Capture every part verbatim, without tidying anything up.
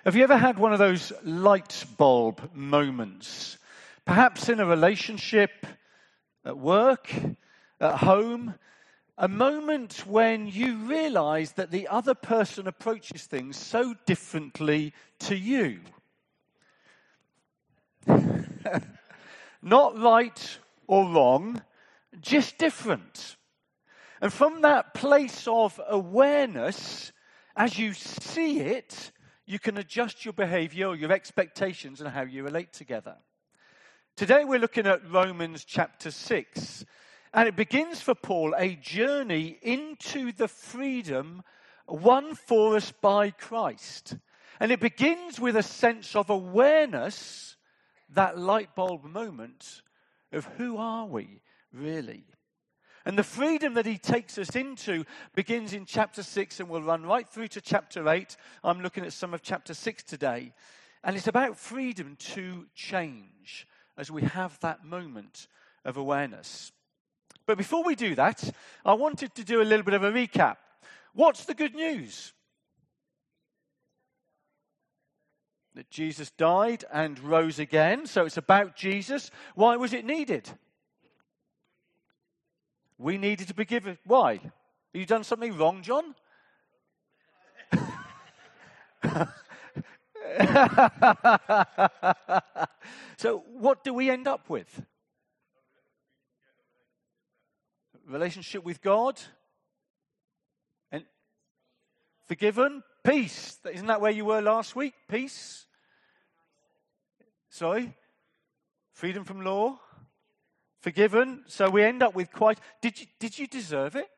Have you ever had one of those light bulb moments? Perhaps in a relationship, at work, at home, a moment when you realize that the other person approaches things so differently to you. Not right or wrong, just different. And from that place of awareness, as you see it, you can adjust your behavior or your expectations and how you relate together. Today we're looking at Romans chapter six. And it begins for Paul a journey into the freedom won for us by Christ. And it begins with a sense of awareness, that light bulb moment of who are we really? And the freedom that he takes us into begins in chapter six and will run right through to chapter eight. I'm looking at some of chapter six today. And it's about freedom to change as we have that moment of awareness. But before we do that, I wanted to do a little bit of a recap. What's the good news? That Jesus died and rose again. So it's about Jesus. Why was it needed? We needed to be given. Why? Have you done something wrong, John? So what do we end up with? Relationship with God? And forgiven? Peace. Isn't that where you were last week? Peace? Sorry? Freedom from law? Forgiven. So we end up with quite... Did you, did you deserve it?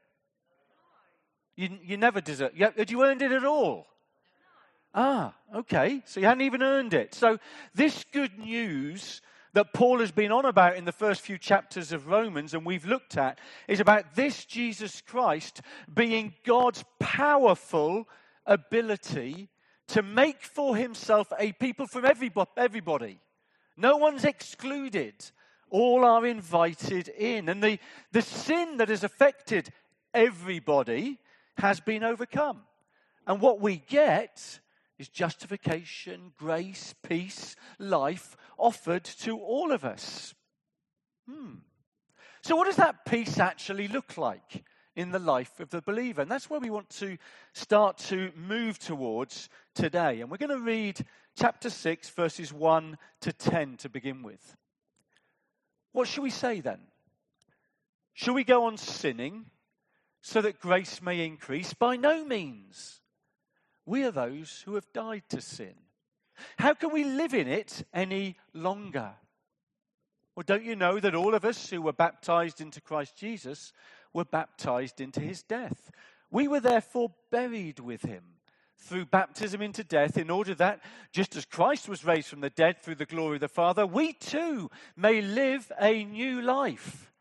You, you never deserve it. Had you earned it at all? Ah, okay. So you hadn't even earned it. So this good news that Paul has been on about in the first few chapters of Romans and we've looked at is about this Jesus Christ being God's powerful ability to make for himself a people from everybody. No one's excluded. All are invited in. And the, the sin that has affected everybody has been overcome. And what we get is justification, grace, peace, life offered to all of us. Hmm. So what does that peace actually look like in the life of the believer? And that's where we want to start to move towards today. And we're going to read chapter six, verses one to ten to begin with. What shall we say then? Shall we go on sinning so that grace may increase? By no means. We are those who have died to sin. How can we live in it any longer? Well, don't you know that all of us who were baptized into Christ Jesus were baptized into his death? We were therefore buried with him through baptism into death, in order that, just as Christ was raised from the dead through the glory of the Father, we too may live a new life.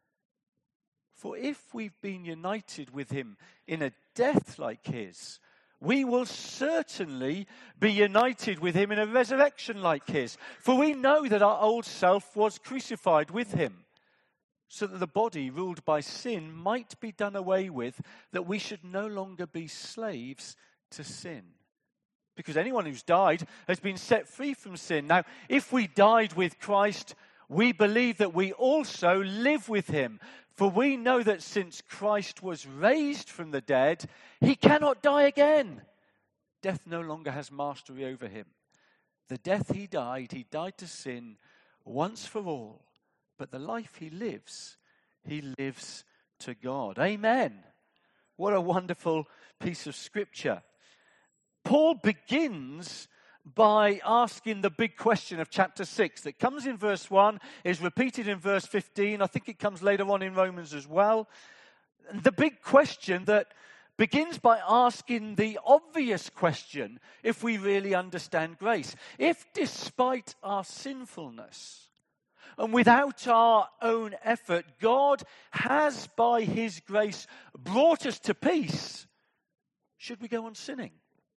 For if we've been united with him in a death like his, we will certainly be united with him in a resurrection like his. For we know that our old self was crucified with him, so that the body ruled by sin might be done away with, that we should no longer be slaves to sin. Because anyone who's died has been set free from sin. Now, if we died with Christ, we believe that we also live with him. For we know that since Christ was raised from the dead, he cannot die again. Death no longer has mastery over him. The death he died, he died to sin once for all. But the life he lives, he lives to God. Amen. What a wonderful piece of scripture. Paul begins by asking the big question of chapter six that comes in verse one, is repeated in verse fifteen. I think it comes later on in Romans as well. The big question that begins by asking the obvious question, if we really understand grace. If despite our sinfulness and without our own effort, God has by his grace brought us to peace, should we go on sinning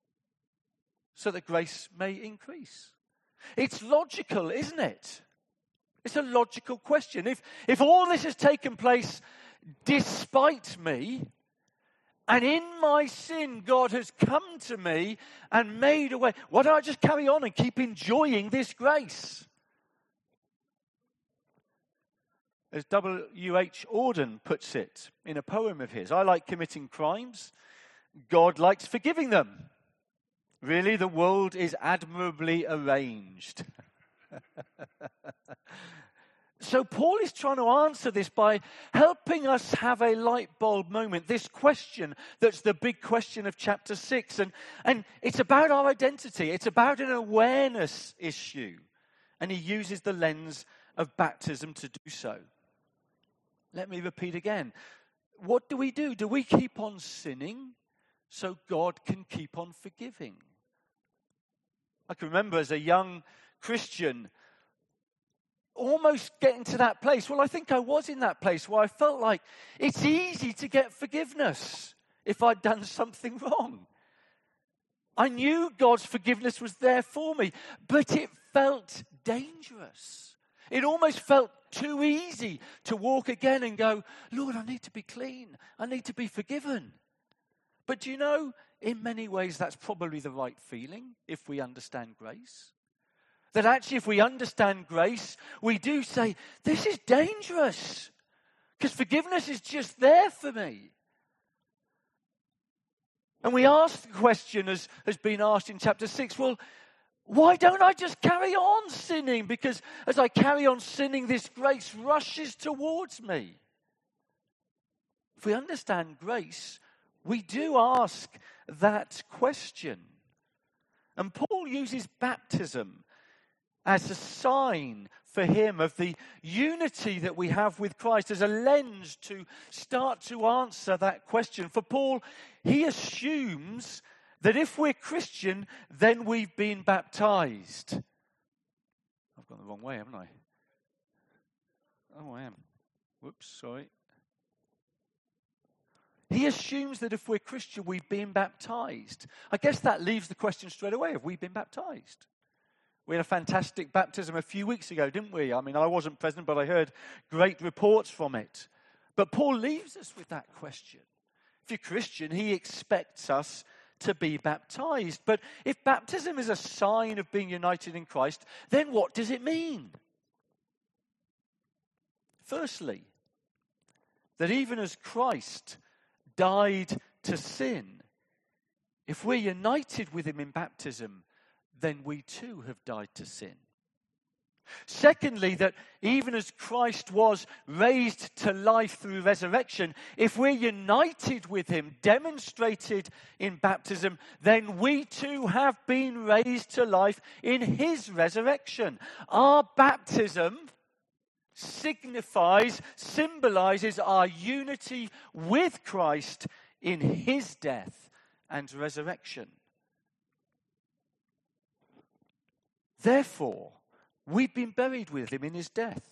so that grace may increase? It's logical, isn't it? It's a logical question. If, if all this has taken place despite me, And in my sin, God has come to me and made a way. Why don't I just carry on and keep enjoying this grace? As W H Auden puts it in a poem of his, I like committing crimes. God likes forgiving them. Really, the world is admirably arranged. So Paul is trying to answer this by helping us have a light bulb moment. This question that's the big question of chapter six. And, and it's about our identity. It's about an awareness issue. And he uses the lens of baptism to do so. Let me repeat again. What do we do? Do we keep on sinning so God can keep on forgiving? I can remember as a young Christian almost getting to that place. Well, I think I was in that place where I felt like it's easy to get forgiveness if I'd done something wrong. I knew God's forgiveness was there for me, but it felt dangerous. It almost felt too easy to walk again and go, Lord, I need to be clean. I need to be forgiven. But do you know, in many ways, that's probably the right feeling if we understand grace. That actually, if we understand grace, we do say, this is dangerous. Because forgiveness is just there for me. And we ask the question, as has been asked in chapter six, well, why don't I just carry on sinning? Because as I carry on sinning, this grace rushes towards me. If we understand grace, we do ask that question. And Paul uses baptism as a sign for him of the unity that we have with Christ, as a lens to start to answer that question. For Paul, he assumes that if we're Christian, then we've been baptized. I've gone the wrong way, haven't I? Oh, I am. Whoops, sorry. He assumes that if we're Christian, we've been baptized. I guess that leaves the question straight away, have we been baptized? We had a fantastic baptism a few weeks ago, didn't we? I mean, I wasn't present, but I heard great reports from it. But Paul leaves us with that question. If you're Christian, he expects us to be baptized. But if baptism is a sign of being united in Christ, then what does it mean? Firstly, that even as Christ died to sin, if we're united with him in baptism, then we too have died to sin. Secondly, that even as Christ was raised to life through resurrection, if we're united with him, demonstrated in baptism, then we too have been raised to life in his resurrection. Our baptism signifies, symbolizes our unity with Christ in his death and resurrection. Therefore, we've been buried with him in his death.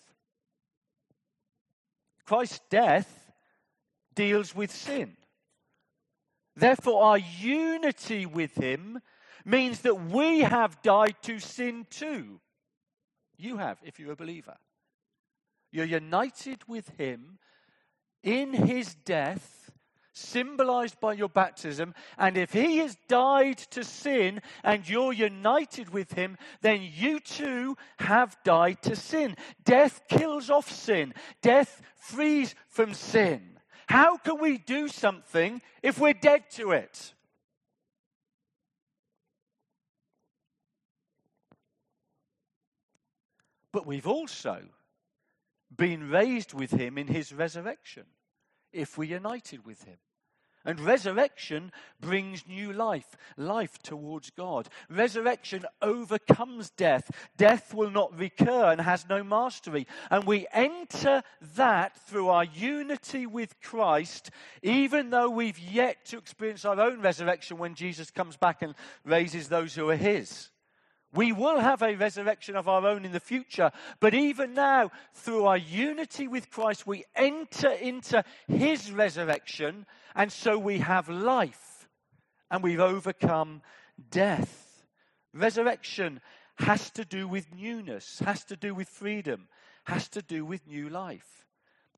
Christ's death deals with sin. Therefore, our unity with him means that we have died to sin too. You have, if you're a believer. You're united with him in his death, symbolized by your baptism, and if he has died to sin and you're united with him, then you too have died to sin. Death kills off sin. Death frees from sin. How can we do something if we're dead to it? But we've also been raised with him in his resurrection, if we're united with him. And resurrection brings new life, life towards God. Resurrection overcomes death. Death will not recur and has no mastery. And we enter that through our unity with Christ, even though we've yet to experience our own resurrection when Jesus comes back and raises those who are his. We will have a resurrection of our own in the future, but even now, through our unity with Christ, we enter into his resurrection, and so we have life, and we've overcome death. Resurrection has to do with newness, has to do with freedom, has to do with new life.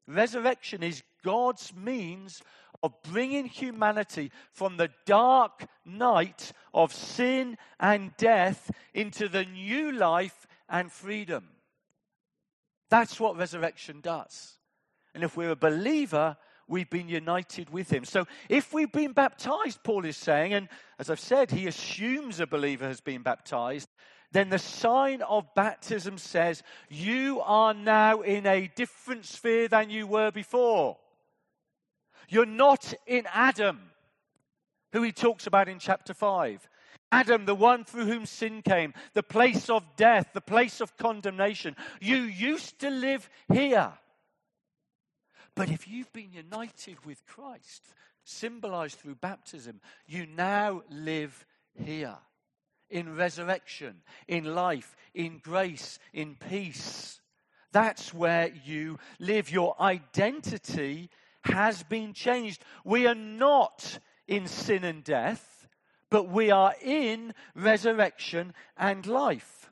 Resurrection is God's means of bringing humanity from the dark night of sin and death into the new life and freedom. That's what resurrection does. And if we're a believer, we've been united with him. So if we've been baptized, Paul is saying, and as I've said, he assumes a believer has been baptized, then the sign of baptism says you are now in a different sphere than you were before. You're not in Adam, who he talks about in chapter five. Adam, the one through whom sin came, the place of death, the place of condemnation. You used to live here. But if you've been united with Christ, symbolized through baptism, you now live here. In resurrection, in life, in grace, in peace. That's where you live. Your identity has been changed. We are not in sin and death, but we are in resurrection and life.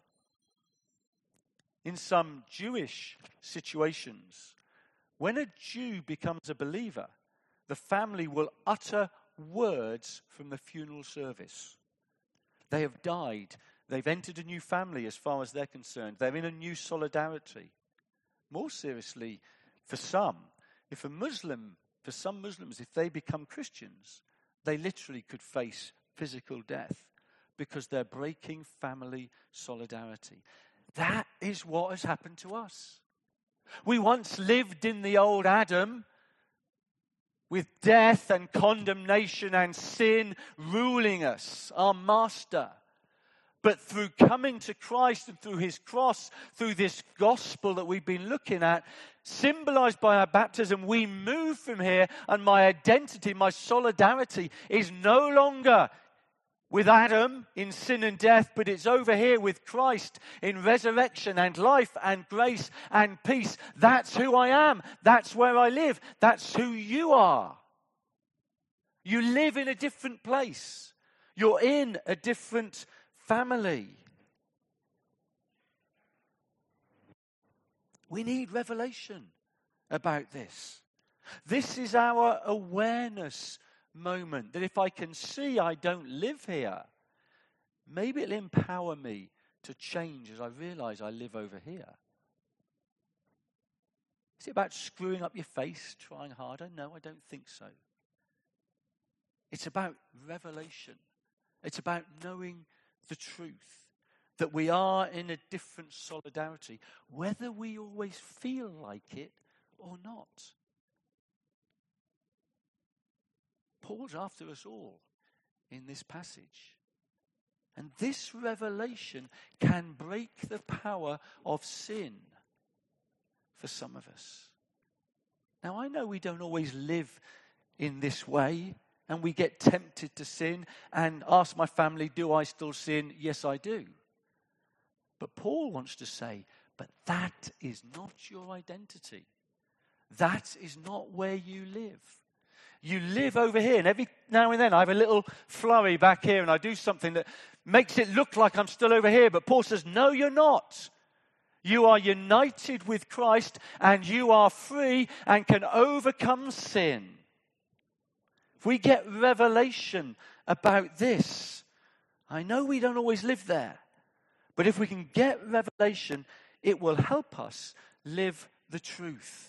In some Jewish situations, when a Jew becomes a believer, the family will utter words from the funeral service. They have died. They've entered a new family as far as they're concerned. They're in a new solidarity. More seriously, for some, if a Muslim, for some Muslims, if they become Christians, they literally could face physical death because they're breaking family solidarity. That is what has happened to us. We once lived in the old Adam, with death and condemnation and sin ruling us, our master. But through coming to Christ and through his cross, through this gospel that we've been looking at, symbolized by our baptism, we move from here, and my identity, my solidarity is no longer with Adam in sin and death, but it's over here with Christ in resurrection and life and grace and peace. That's who I am. That's where I live. That's who you are. You live in a different place. You're in a different family. We need revelation about this. This is our awareness moment, that if I can see I don't live here, maybe it'll empower me to change as I realize I live over here. Is it about screwing up your face, trying harder? No, I don't think so. It's about revelation. It's about knowing the truth, that we are in a different solidarity, whether we always feel like it or not. Paul's after us all in this passage. And this revelation can break the power of sin for some of us. Now, I know we don't always live in this way, and we get tempted to sin and ask my family, do I still sin? Yes, I do. But Paul wants to say, but that is not your identity. That is not where you live. You live over here, and every now and then I have a little flurry back here, and I do something that makes it look like I'm still over here. But Paul says, no, you're not. You are united with Christ, and you are free and can overcome sin. If we get revelation about this, I know we don't always live there, but if we can get revelation, it will help us live the truth.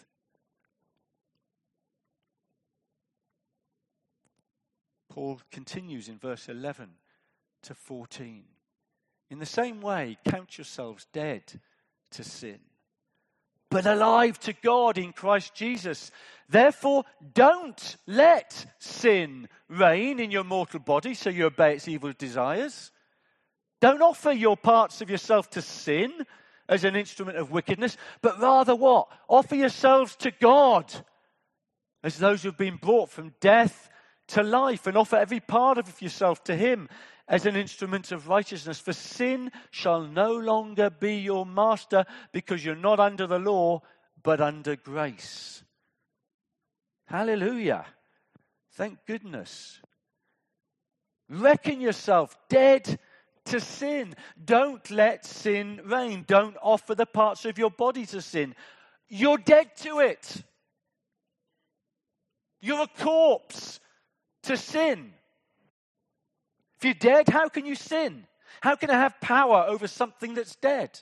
Paul continues in verse eleven to fourteen. In the same way, count yourselves dead to sin, but alive to God in Christ Jesus. Therefore, don't let sin reign in your mortal body so you obey its evil desires. Don't offer your parts of yourself to sin as an instrument of wickedness, but rather what? Offer yourselves to God as those who have been brought from death to life, and offer every part of yourself to him as an instrument of righteousness. For sin shall no longer be your master, because you're not under the law, but under grace. Hallelujah. Thank goodness. Reckon yourself dead to sin. Don't let sin reign. Don't offer the parts of your body to sin. You're dead to it. You're a corpse to sin. If you're dead, how can you sin? How can I have power over something that's dead?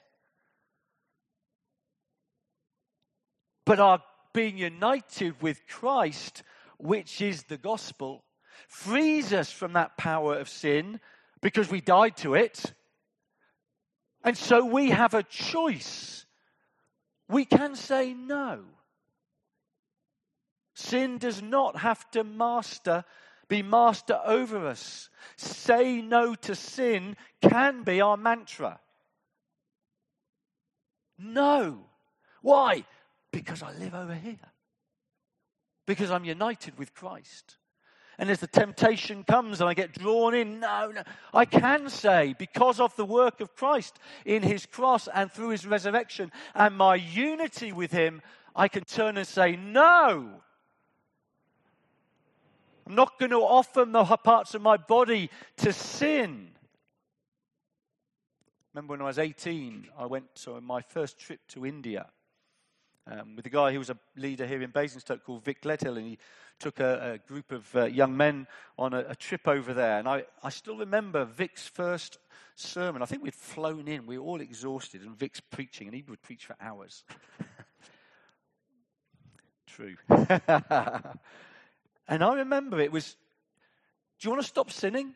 But our being united with Christ, which is the gospel, frees us from that power of sin because we died to it. And so we have a choice. We can say no. Sin does not have to master, be master over us. Say no to sin can be our mantra. No. Why? Because I live over here. Because I'm united with Christ. And as the temptation comes and I get drawn in, no, no, I can say, because of the work of Christ in his cross and through his resurrection and my unity with him, I can turn and say, no. I'm not going to offer the parts of my body to sin. Remember when I was eighteen, I went on my first trip to India. Um, with a guy who was a leader here in Basingstoke called Vic Ledhill, and he took a, a group of uh, young men on a, a trip over there. And I, I still remember Vic's first sermon. I think we'd flown in. We were all exhausted, and Vic's preaching, and he would preach for hours. True. And I remember it was, do you want to stop sinning?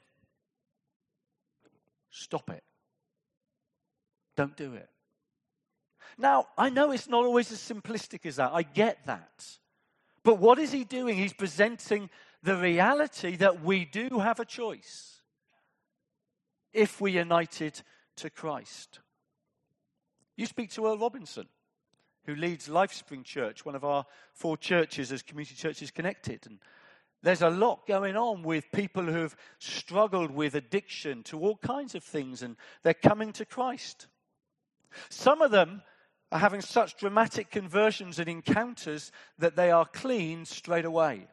Stop it. Don't do it. Now, I know it's not always as simplistic as that. I get that. But what is he doing? He's presenting the reality that we do have a choice if we're united to Christ. You speak to Earl Robinson, who leads Lifespring Church, one of our four churches as Community Churches Connected. And there's a lot going on with people who have struggled with addiction to all kinds of things, and they're coming to Christ. Some of them are having such dramatic conversions and encounters that they are clean straight away.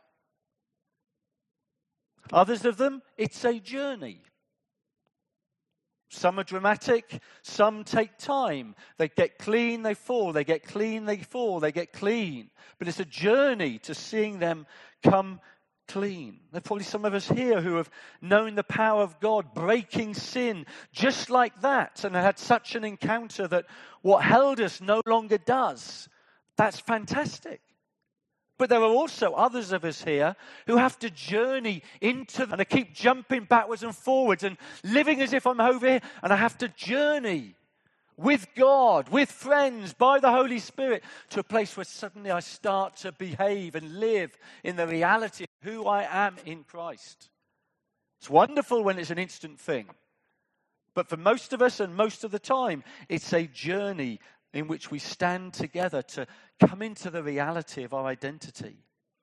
Others of them, it's a journey. Some are dramatic, some take time. They get clean, they fall. They get clean, they fall. They get clean. But it's a journey to seeing them come clean. There are probably some of us here who have known the power of God breaking sin just like that and had such an encounter that what held us no longer does. That's fantastic. But there are also others of us here who have to journey into, and I keep jumping backwards and forwards and living as if I'm over here, and I have to journey with God, with friends, by the Holy Spirit, to a place where suddenly I start to behave and live in the reality of who I am in Christ. It's wonderful when it's an instant thing. But for most of us and most of the time, it's a journey in which we stand together to come into the reality of our identity.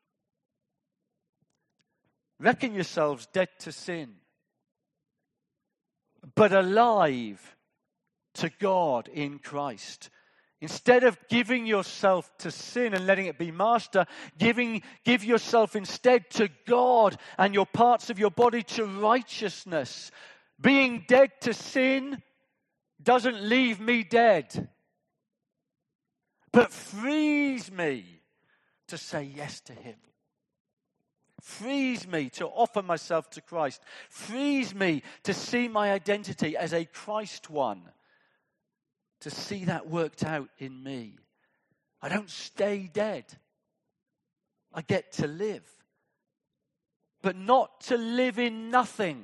Reckon yourselves dead to sin, but alive to God in Christ. Instead of giving yourself to sin and letting it be master, giving, give yourself instead to God and your parts of your body to righteousness. Being dead to sin doesn't leave me dead, but frees me to say yes to him. Frees me to offer myself to Christ. Frees me to see my identity as a Christ one. To see that worked out in me. I don't stay dead. I get to live. But not to live in nothing.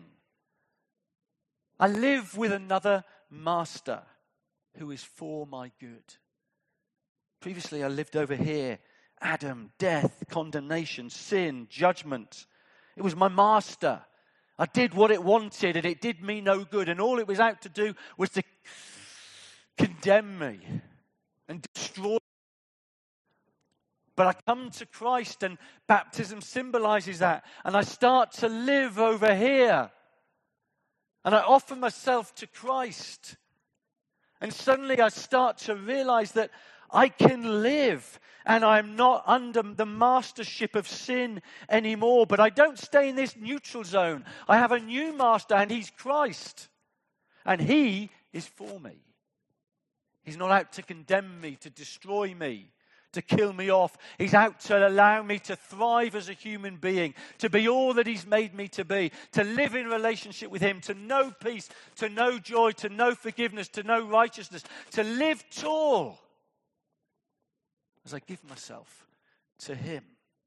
I live with another master who is for my good. Previously I lived over here. Adam, death, condemnation, sin, judgment. It was my master. I did what it wanted and it did me no good. And all it was out to do was to condemn me and destroy me. But I come to Christ and baptism symbolizes that. And I start to live over here. And I offer myself to Christ. And suddenly I start to realize that I can live and I'm not under the mastership of sin anymore. But I don't stay in this neutral zone. I have a new master and he's Christ. And he is for me. He's not out to condemn me, to destroy me, to kill me off. He's out to allow me to thrive as a human being, to be all that he's made me to be, to live in relationship with him, to know peace, to know joy, to know forgiveness, to know righteousness, to live tall as I give myself to him.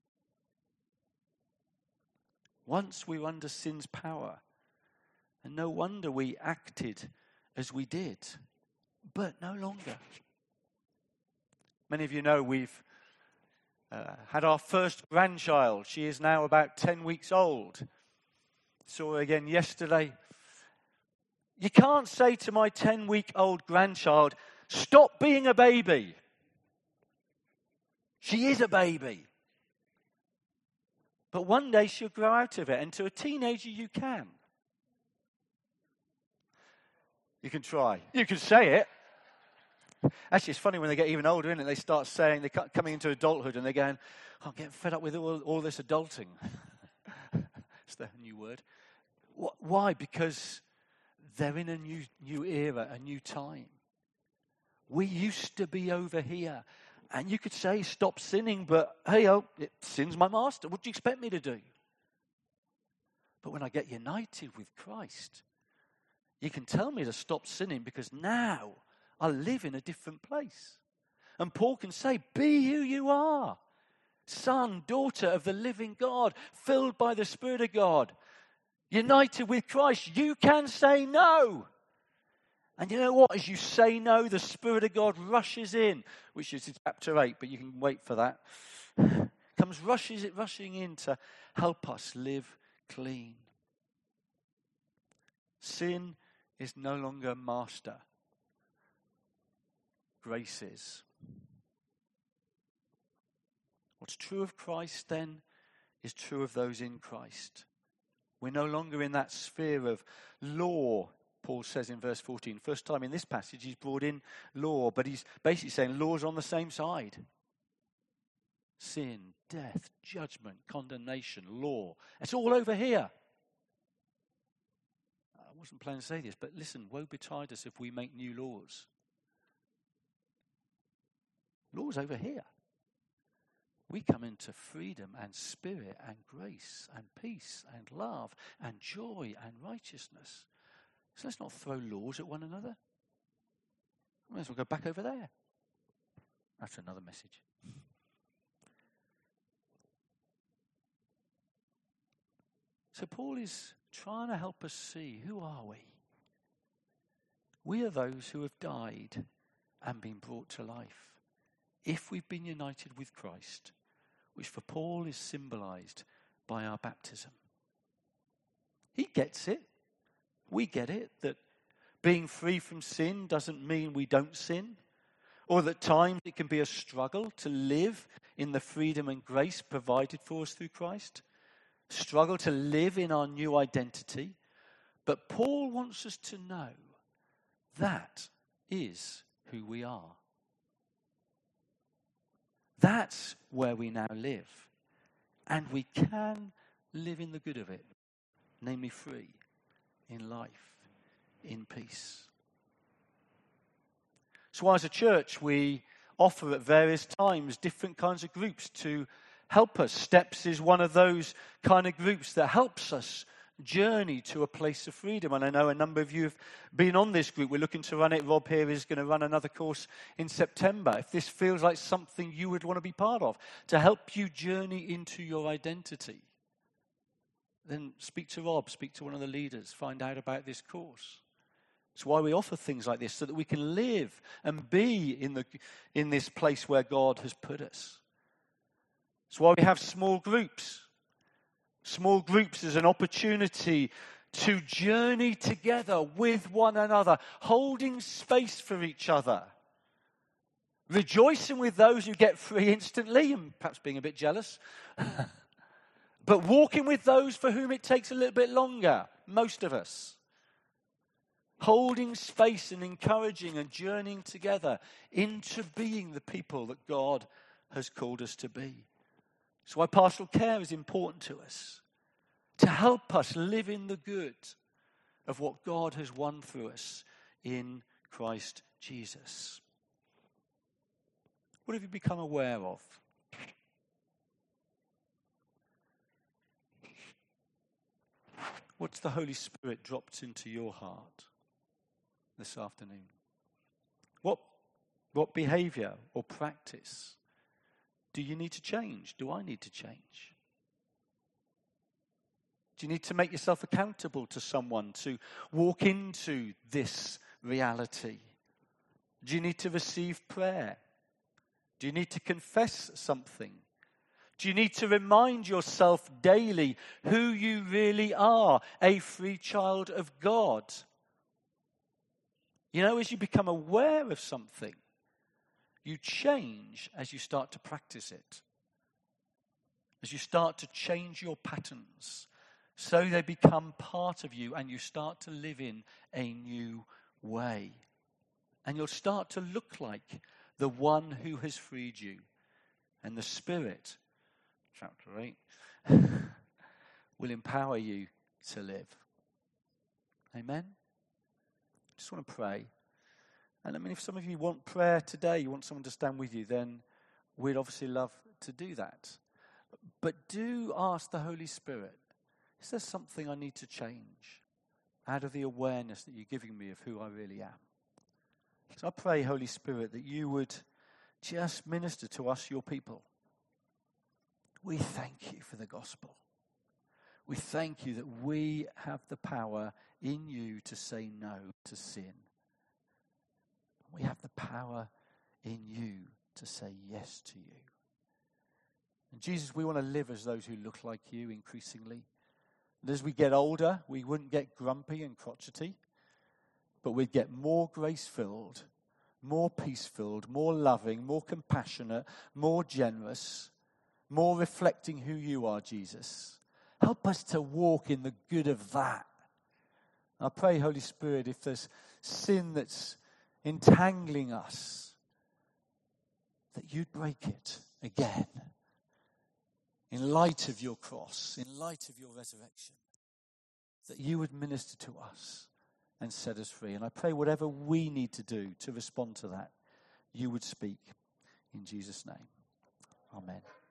Once we were under sin's power, and no wonder we acted as we did, but no longer. Many of you know we've uh, had our first grandchild. She is now about ten weeks old. Saw her again yesterday. You can't say to my ten-week-old grandchild, stop being a baby. She is a baby. But one day she'll grow out of it, and to a teenager you can. You can try. You can say it. Actually, it's funny when they get even older, isn't it? They start saying, they're coming into adulthood and they're going, oh, I'm getting fed up with all, all this adulting. It's the new word. Why? Because they're in a new, new era, a new time. We used to be over here. And you could say, stop sinning, but hey, oh, it, sin's my master. What do you expect me to do? But when I get united with Christ, you can tell me to stop sinning because now I live in a different place. And Paul can say, be who you are. Son, daughter of the living God, filled by the Spirit of God, united with Christ, you can say no. And you know what? As you say no, the Spirit of God rushes in, which is chapter eight, but you can wait for that. Comes rushes it rushing in to help us live clean. Sin is no longer master. Grace is. What's true of Christ then is true of those in Christ. We're no longer in that sphere of law, Paul says in verse fourteen. First time in this passage he's brought in law, but he's basically saying law's on the same side. Sin, death, judgment, condemnation, law. It's all over here. I wasn't planning to say this, but listen, woe betide us if we make new laws. Law's over here. We come into freedom and spirit and grace and peace and love and joy and righteousness. So let's not throw laws at one another. We might as well go back over there. That's another message. So Paul is trying to help us see, who are we? We are those who have died and been brought to life. If we've been united with Christ, which for Paul is symbolized by our baptism. He gets it. We get it, that being free from sin doesn't mean we don't sin, or that at times it can be a struggle to live in the freedom and grace provided for us through Christ. Struggle to live in our new identity. But Paul wants us to know that is who we are. That's where we now live. And we can live in the good of it, namely free, in life, in peace. So as a church, we offer at various times different kinds of groups to help us. Steps is one of those kind of groups that helps us journey to a place of freedom. And I know a number of you have been on this group. We're looking to run it. Rob here is going to run another course in September. If this feels like something you would want to be part of, to help you journey into your identity, then speak to Rob, speak to one of the leaders, find out about this course. It's why we offer things like this, so that we can live and be in the in this place where God has put us. It's why we have small groups. Small groups is an opportunity to journey together with one another, holding space for each other, rejoicing with those who get free instantly, and perhaps being a bit jealous, but walking with those for whom it takes a little bit longer, most of us. Holding space and encouraging and journeying together into being the people that God has called us to be. That's why pastoral care is important to us, to help us live in the good of what God has won through us in Christ Jesus. What have you become aware of? What's the Holy Spirit dropped into your heart this afternoon? What, what behavior or practice do you need to change? Do I need to change? Do you need to make yourself accountable to someone to walk into this reality? Do you need to receive prayer? Do you need to confess something? Do you need to remind yourself daily who you really are, a free child of God? You know, as you become aware of something, you change as you start to practice it. As you start to change your patterns, so they become part of you and you start to live in a new way. And you'll start to look like the one who has freed you. And the Spirit, chapter eight, will empower you to live. Amen? Just want to pray. And I mean, if some of you want prayer today, you want someone to stand with you, then we'd obviously love to do that. But do ask the Holy Spirit, is there something I need to change out of the awareness that you're giving me of who I really am? So I pray, Holy Spirit, that you would just minister to us, your people. We thank you for the gospel. We thank you that we have the power in you to say no to sin. We have the power in you to say yes to you. And Jesus, we want to live as those who look like you increasingly. And as we get older, we wouldn't get grumpy and crotchety, but we'd get more grace-filled, more peace-filled, more loving, more compassionate, more generous, more reflecting who you are, Jesus. Help us to walk in the good of that. I pray, Holy Spirit, if there's sin that's entangling us, that you'd break it again. In light of your cross, in light of your resurrection, that you would minister to us and set us free. And I pray whatever we need to do to respond to that, you would speak in Jesus' name. Amen.